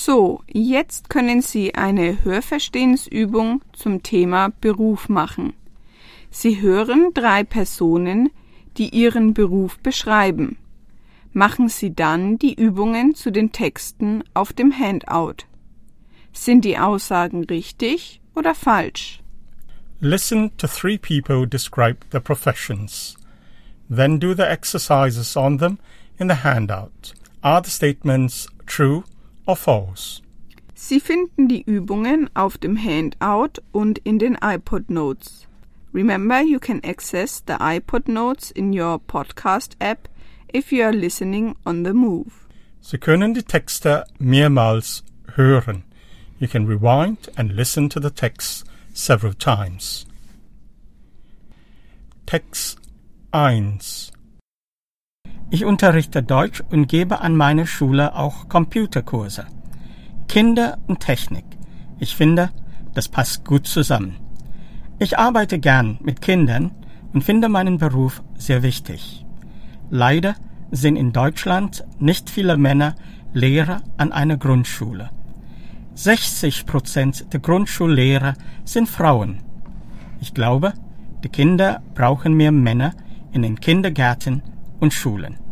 So, jetzt können Sie eine Hörverstehensübung zum Thema Beruf machen. Sie hören 3 Personen, die ihren Beruf beschreiben. Machen Sie dann die Übungen zu den Texten auf dem Handout. Sind die Aussagen richtig oder falsch? Listen to 3 people describe their professions. Then do the exercises on them in the handout. Are the statements true or false? Sie finden die Übungen auf dem Handout und in den iPod Notes. Remember, you can access the iPod Notes in your podcast app if you are listening on the move. Sie können die Texte mehrmals hören. You can rewind and listen to the text several times. Text 1. Ich unterrichte Deutsch und gebe an meiner Schule auch Computerkurse. Kinder und Technik. Ich finde, das passt gut zusammen. Ich arbeite gern mit Kindern und finde meinen Beruf sehr wichtig. Leider sind in Deutschland nicht viele Männer Lehrer an einer Grundschule. 60% der Grundschullehrer sind Frauen. Ich glaube, die Kinder brauchen mehr Männer in den Kindergärten und Schulen.